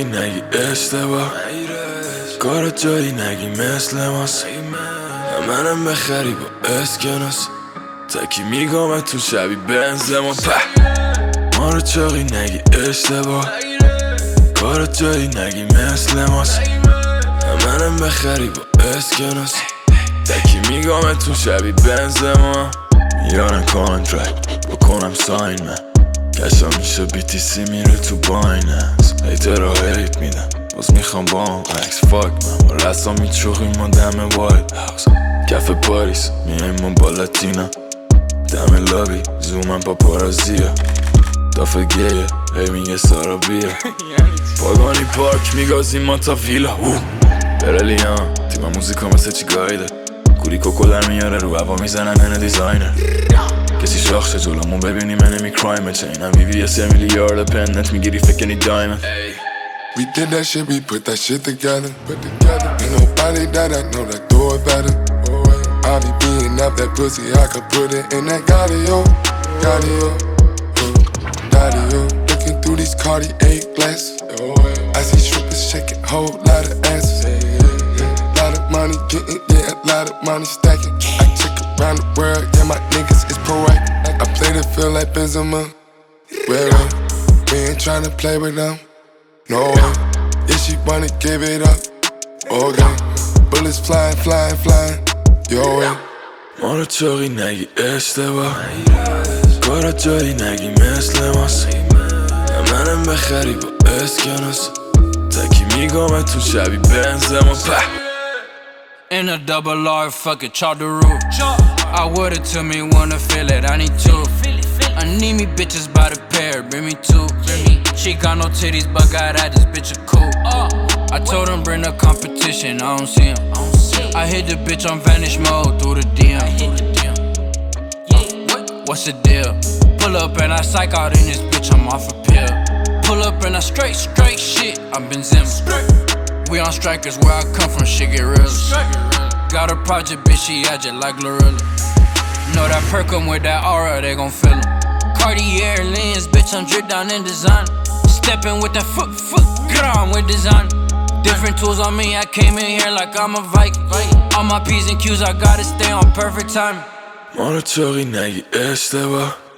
نگی اشتباه کار جایی نگی مثل ماست منم بخری با اسکناس تکی میگم تو شبی بنزما ما رو چاقی نگی اشتباه کار جایی نگی مثل ماست منم بخری با اسکناس تکی میگم تو شبی بنزما میارن کانترکت بکنم ساین من کشا میشه BTC میره تو بایننس هیتر را هیت میدم باز میخوام با هم عکس فاک من با رسا میچوخیم ما دم وایت هاوس کف پاریس میایم ما با لاتینا دم لابی زومم پاپارازیا دافه گیه هی میگه سارا بیا پاگانی پارک میگازیم ما تا ویلا برلیان تیم موزیکا مثل چی گایده کوری کوکو در میاره رو هوا میزنن من دیزاینر کسی شاخ شه جلومون ببینی من نمی کرایم چینم VVS میلیارد پندنت میگیری فکنی دایمن We did that shit, we put that shit together. Ain't nobody that I know that do it better. I be beating up that pussy, I could put it in that Gaudio. Looking through these Cartier glasses. I see strippers shaking, whole lot of asses. Lot of money getting, yeah, a lot of money stacking. I check around the world, yeah, my niggas is proactive. I play the field like Benzema. Well, we ain't tryna play with them. No way, if she wanna give it up, okay. Bullets flying, your way. ما رو چاقی نگی اشتباه کارا جایی نگی مثل ماست منم بخری با اسکناس تکی میگم تو شبی بنزما In a double R, fuck it, chop the roof. I would've took me, wanna feel it, I need two. I need me bitches by the pair, bring me two. She got no titties, but got at this bitch a cool. I told him bring the competition, I don't see him. I hit the bitch on vanish mode through the DM. What's the deal? Pull up and I psych out in this bitch, I'm off a pill. Pull up and I straight shit, I'm Benzema. We on strikers, where I come from, shit get real. Got a project, bitch, she agile like Glorilla. Know that perk 'em with that aura, they gon' feel 'em. Cartier lens, bitch, I'm dripped down in design. Steppin' with that foot, get on with design. Different tools on me, I came in here like I'm a Viking. All my P's and Q's, I gotta stay on perfect time. ما رو چاقی نگی اشتباه